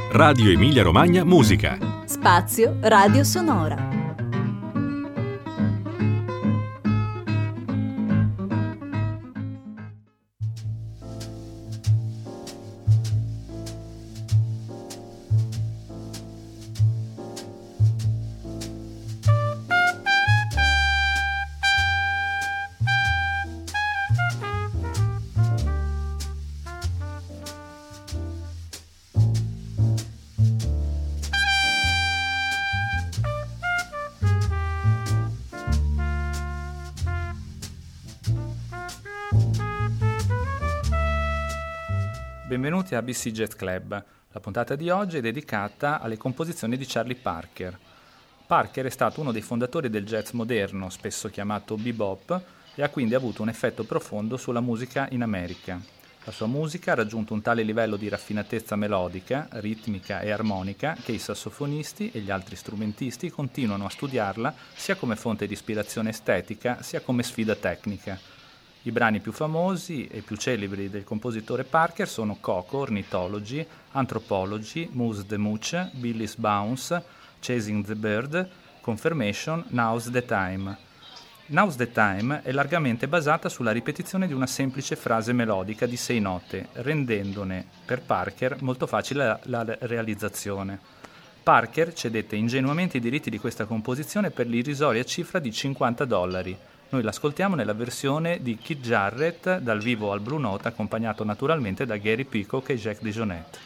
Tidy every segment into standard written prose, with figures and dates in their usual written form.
Radio Emilia Romagna Musica. Spazio Radio Sonora. Benvenuti a ABC Jazz Club. La puntata di oggi è dedicata alle composizioni di Charlie Parker. Parker è stato uno dei fondatori del jazz moderno, spesso chiamato bebop, e ha quindi avuto un effetto profondo sulla musica in America. La sua musica ha raggiunto un tale livello di raffinatezza melodica, ritmica e armonica che i sassofonisti e gli altri strumentisti continuano a studiarla sia come fonte di ispirazione estetica sia come sfida tecnica. I brani più famosi e più celebri del compositore Parker sono Coco, Ornithology, Anthropology, Moose the Mooch, Billy's Bounce, Chasing the Bird, Confirmation, Now's the Time. Now's the Time è largamente basata sulla ripetizione di una semplice frase melodica di 6 note, rendendone per Parker molto facile la realizzazione. Parker cedette ingenuamente i diritti di questa composizione per l'irrisoria cifra di $50. Noi l'ascoltiamo nella versione di Keith Jarrett dal vivo al Blue Note, accompagnato naturalmente da Gary Peacock e Jack DeJohnette.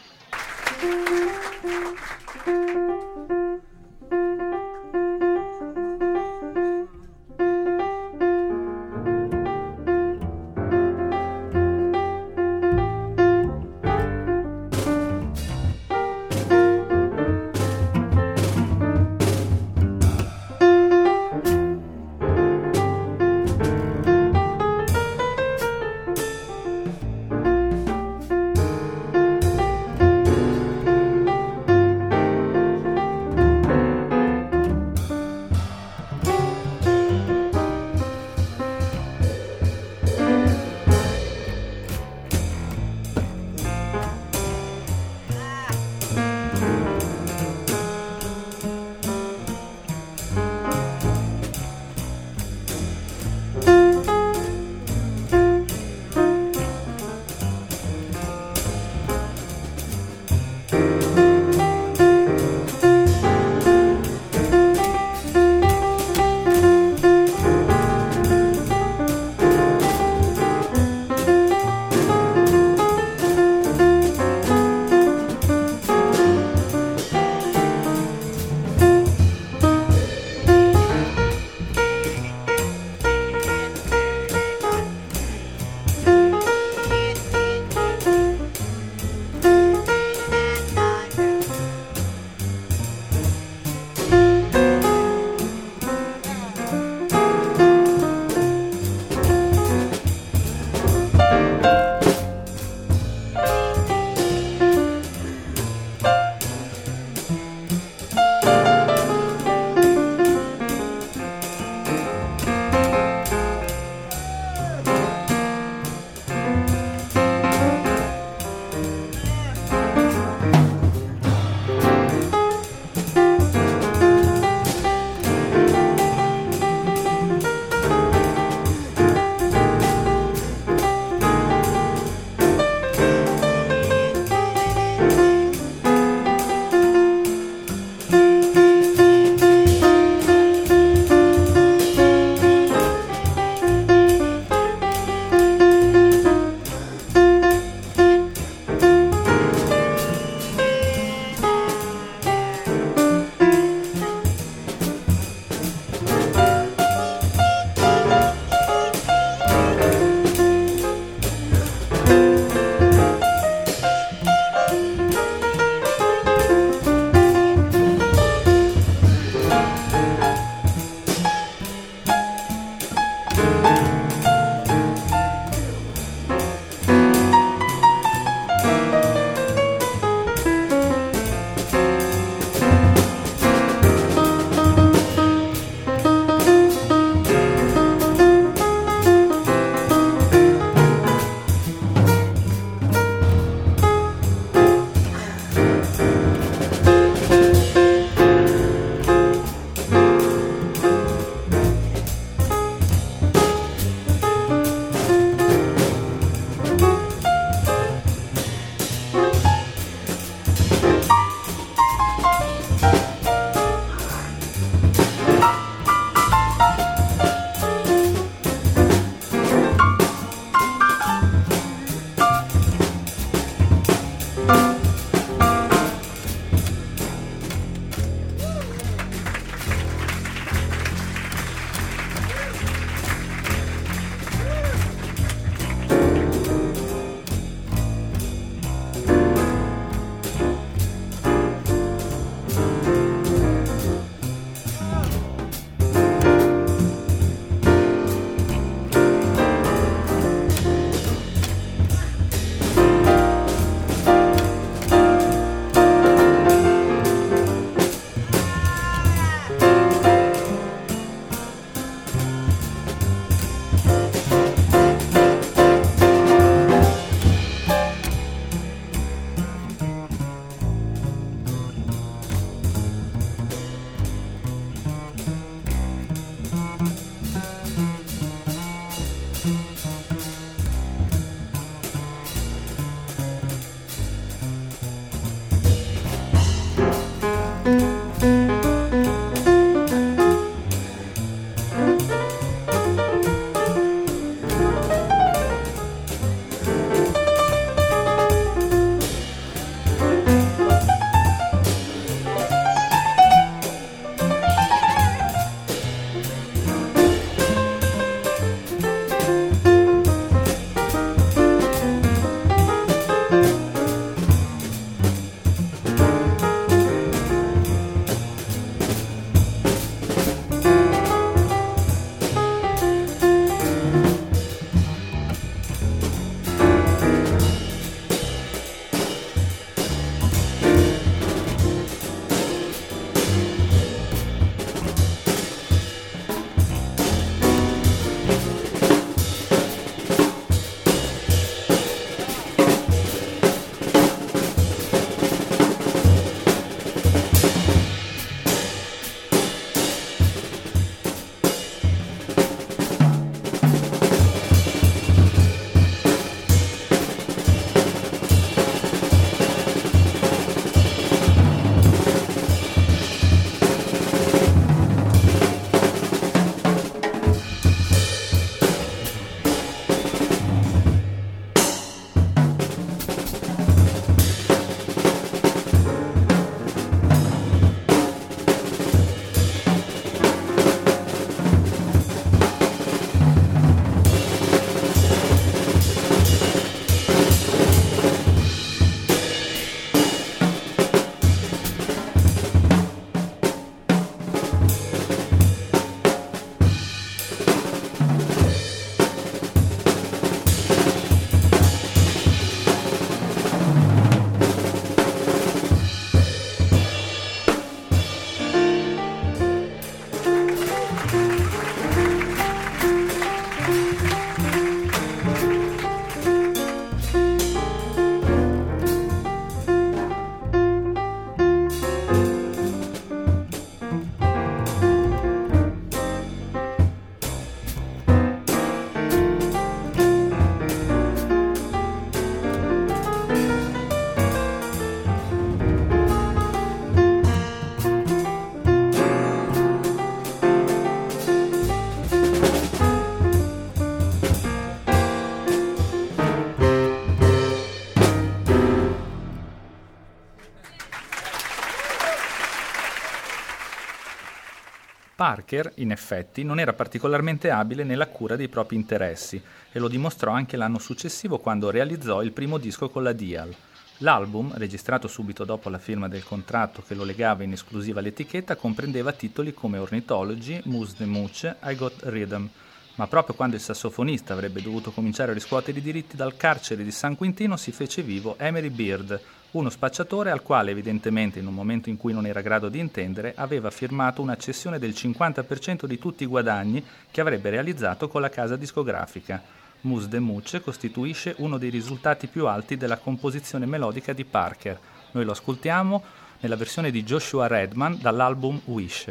Parker, in effetti, non era particolarmente abile nella cura dei propri interessi e lo dimostrò anche l'anno successivo quando realizzò il primo disco con la Dial. L'album, registrato subito dopo la firma del contratto che lo legava in esclusiva all'etichetta, comprendeva titoli come Ornithology, Moose the Mooch, I Got Rhythm, ma proprio quando il sassofonista avrebbe dovuto cominciare a riscuotere i diritti dal carcere di San Quintino si fece vivo Emery Beard, uno spacciatore al quale evidentemente in un momento in cui non era grado di intendere aveva firmato una cessione del 50% di tutti i guadagni che avrebbe realizzato con la casa discografica. Moose the Mooch costituisce uno dei risultati più alti della composizione melodica di Parker. Noi lo ascoltiamo nella versione di Joshua Redman dall'album Wish.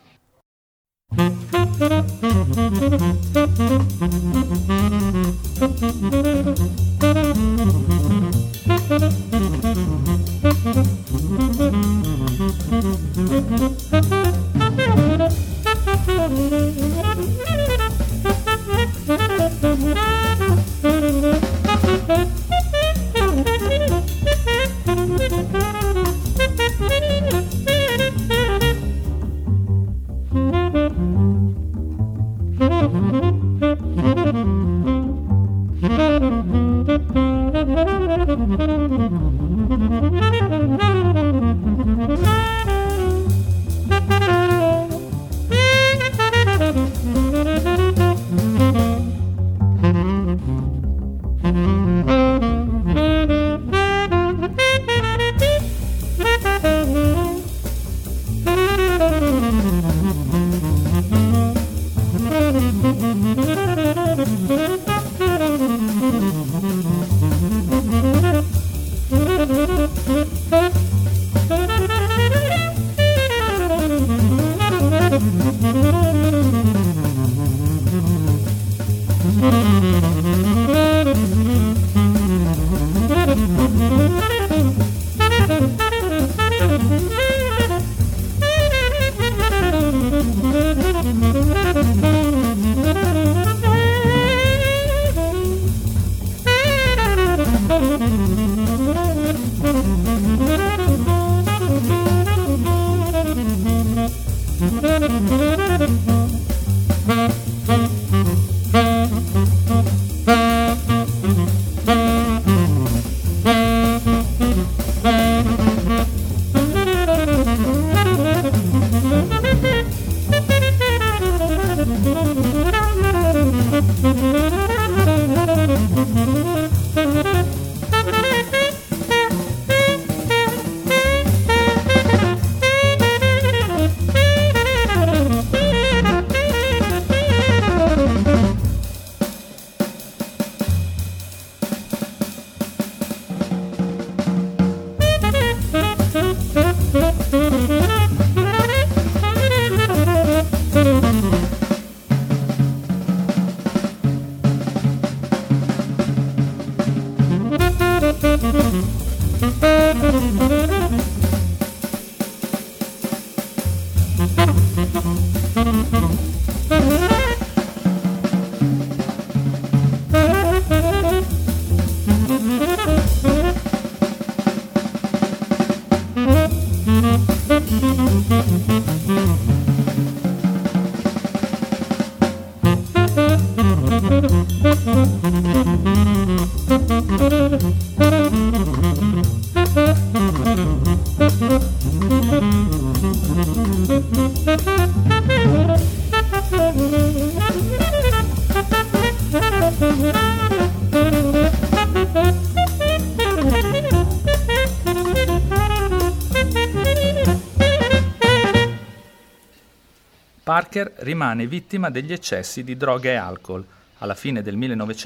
Parker rimane vittima degli eccessi di droga e alcol. Alla fine del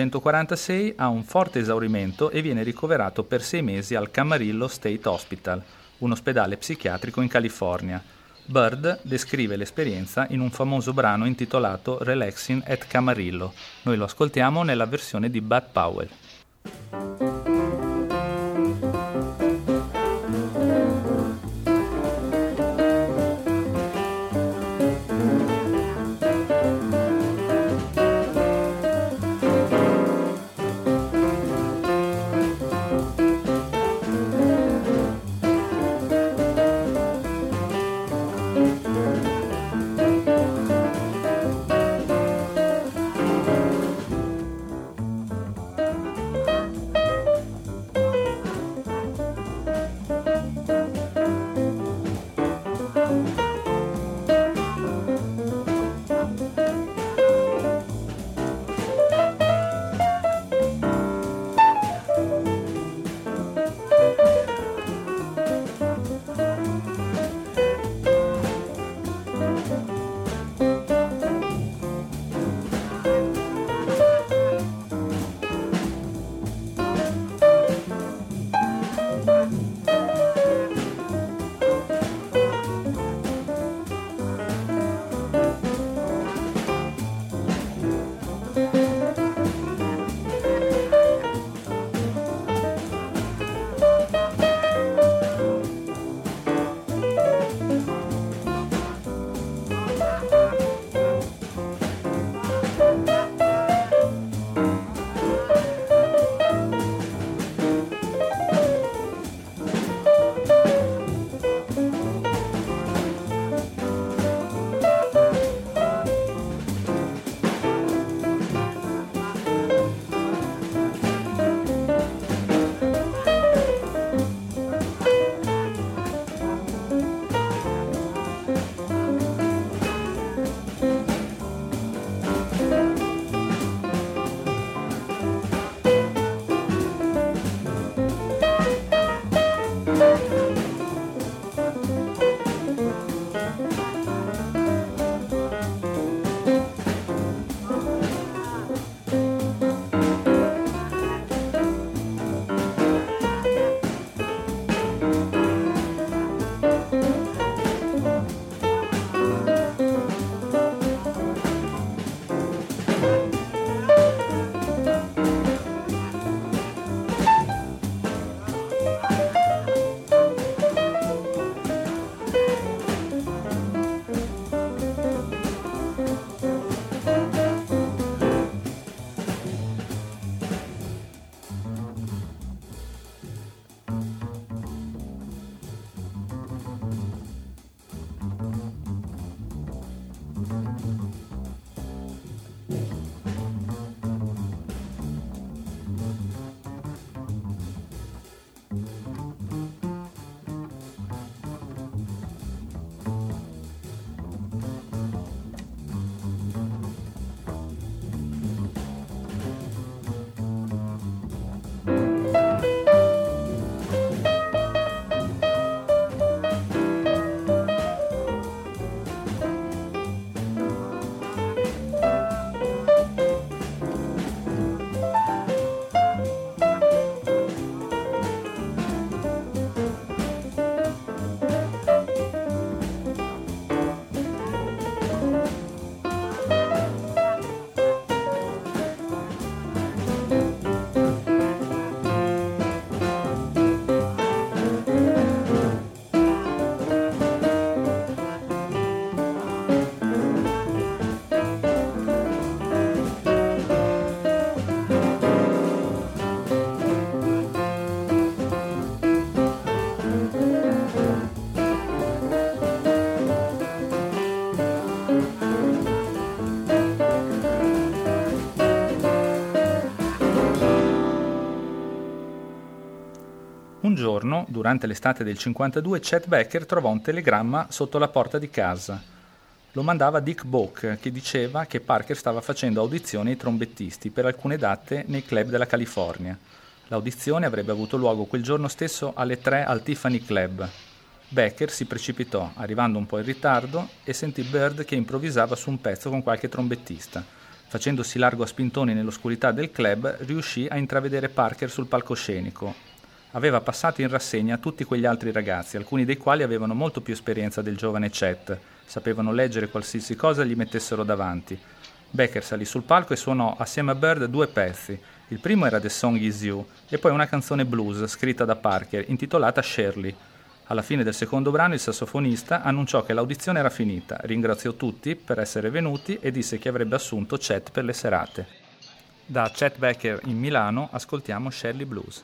1946 ha un forte esaurimento e viene ricoverato per 6 mesi al Camarillo State Hospital, un ospedale psichiatrico in California. Bird descrive l'esperienza in un famoso brano intitolato Relaxing at Camarillo. Noi lo ascoltiamo nella versione di Bud Powell. Un giorno, durante l'estate del 52, Chet Baker trovò un telegramma sotto la porta di casa. Lo mandava Dick Boak, che diceva che Parker stava facendo audizioni ai trombettisti per alcune date nei club della California. L'audizione avrebbe avuto luogo quel giorno stesso alle 3 al Tiffany Club. Baker si precipitò, arrivando un po' in ritardo, e sentì Bird che improvvisava su un pezzo con qualche trombettista. Facendosi largo a spintoni nell'oscurità del club, riuscì a intravedere Parker sul palcoscenico. Aveva passato in rassegna tutti quegli altri ragazzi, alcuni dei quali avevano molto più esperienza del giovane Chet, sapevano leggere qualsiasi cosa gli mettessero davanti. Baker salì sul palco e suonò assieme a Bird 2 pezzi. Il primo era The Song Is You e poi una canzone blues scritta da Parker, intitolata Shirley. Alla fine del secondo brano il sassofonista annunciò che l'audizione era finita, ringraziò tutti per essere venuti e disse che avrebbe assunto Chet per le serate. Da Chet Baker in Milano ascoltiamo Shirley Blues.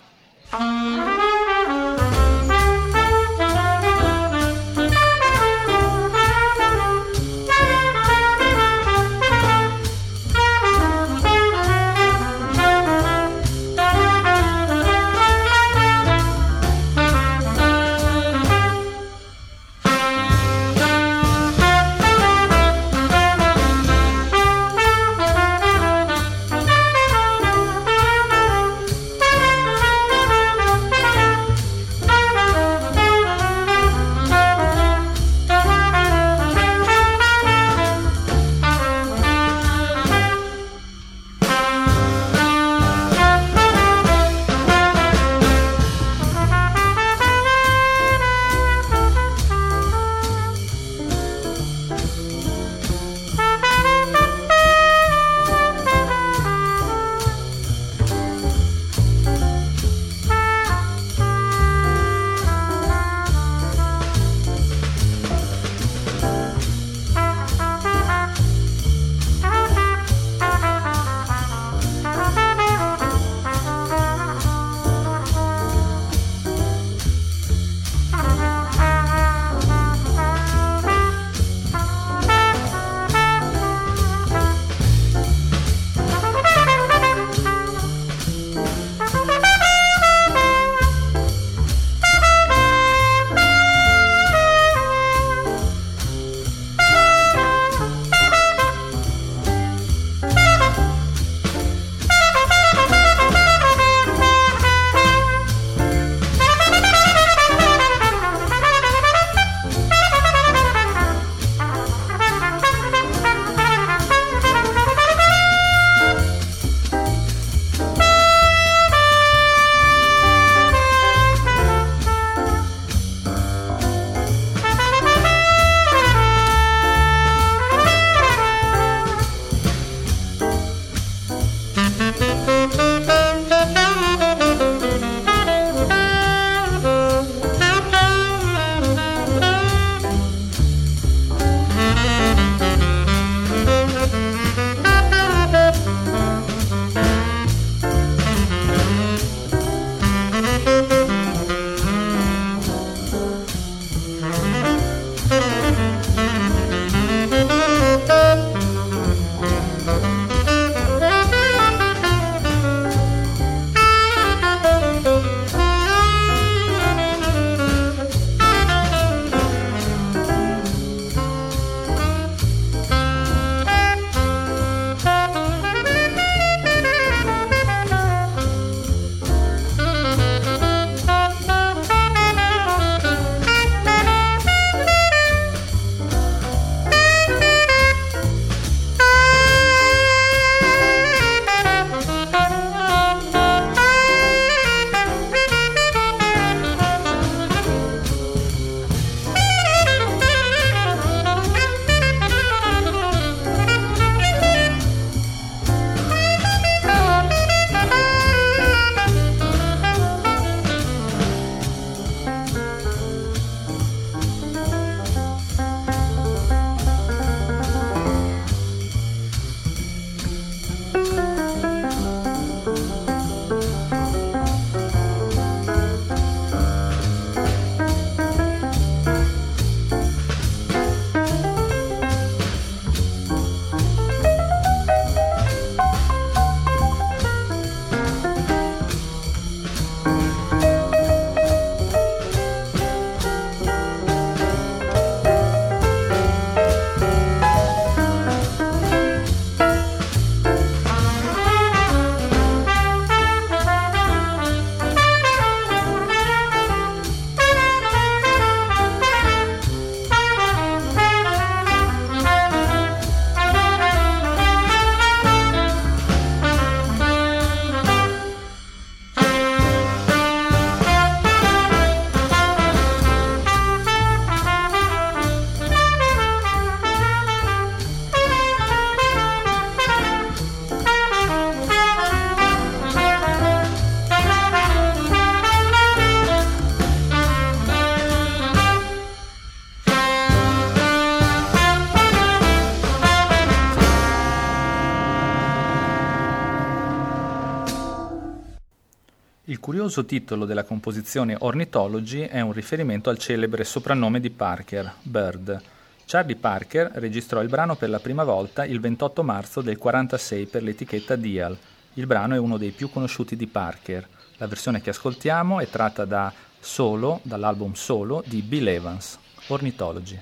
curioso titolo della composizione Ornithology è un riferimento al celebre soprannome di Parker, Bird. Charlie Parker registrò il brano per la prima volta il 28 marzo del 1946 per l'etichetta Dial. Il brano è uno dei più conosciuti di Parker. La versione che ascoltiamo è tratta da Solo, dall'album Solo di Bill Evans, Ornithology.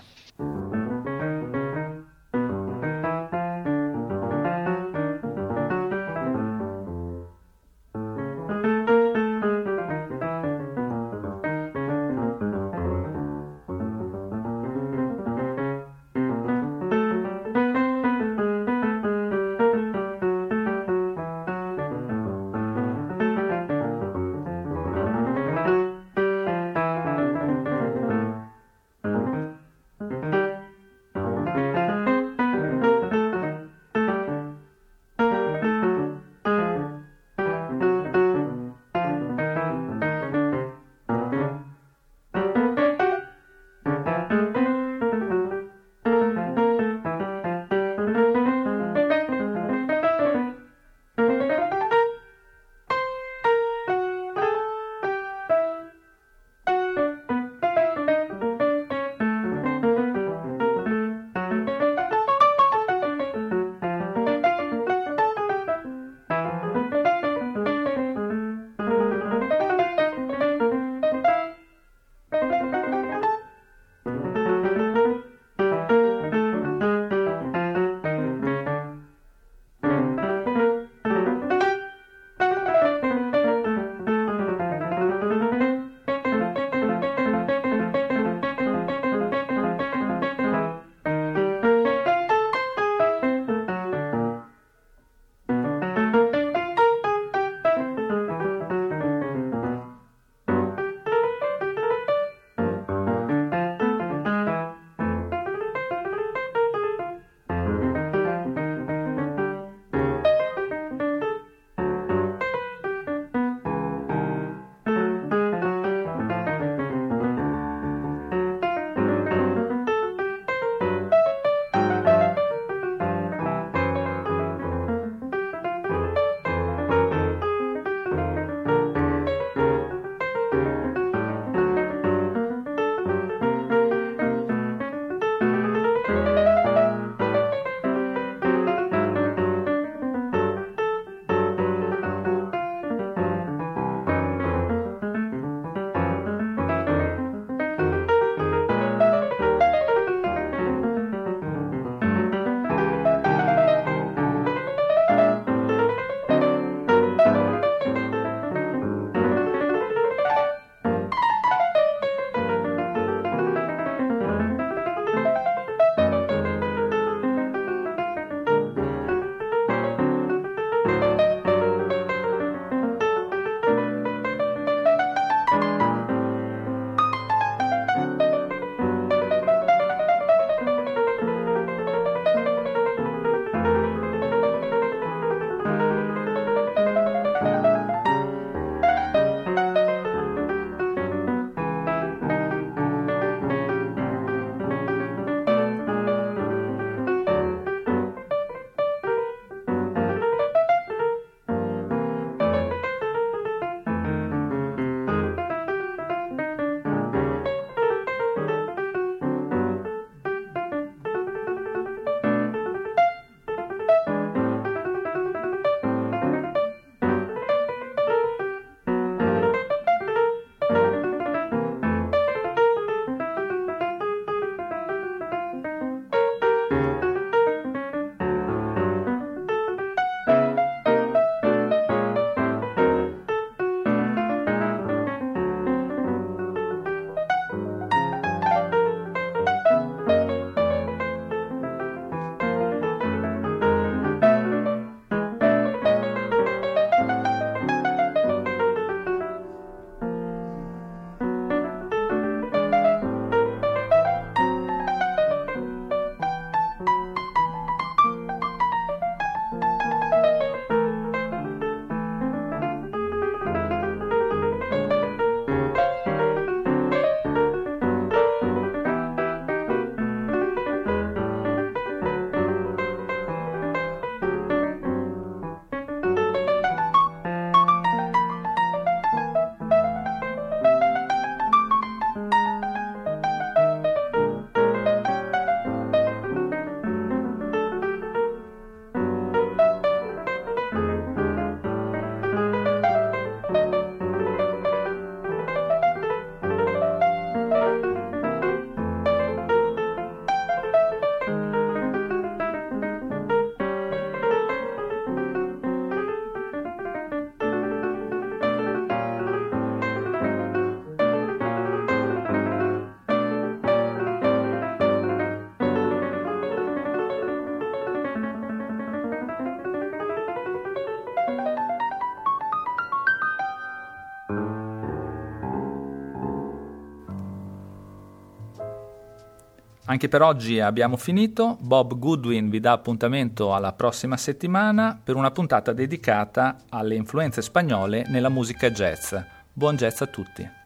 Anche per oggi abbiamo finito. Bob Goodwin vi dà appuntamento alla prossima settimana per una puntata dedicata alle influenze spagnole nella musica jazz. Buon jazz a tutti!